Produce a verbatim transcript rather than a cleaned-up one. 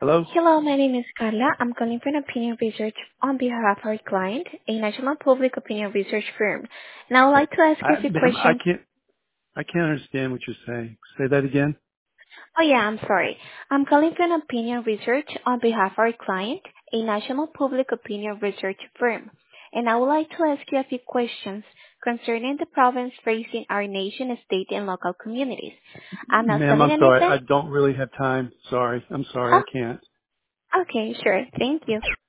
Hello? Hello, my name is Carla. I'm calling for an opinion research on behalf of our client, a national public opinion research firm. And I would like to ask you I, a few ma'am, I questions. can't, I can't understand what you're saying. Say that again. Oh yeah, I'm sorry. I'm calling for an opinion research on behalf of our client, a national public opinion research firm. And I would like to ask you a few questions concerning the problems facing our nation, state, and local communities. I'm not Ma'am, selling I'm sorry. anything. I don't really have time. Sorry. I'm sorry. Oh, I can't. okay, sure. Thank you.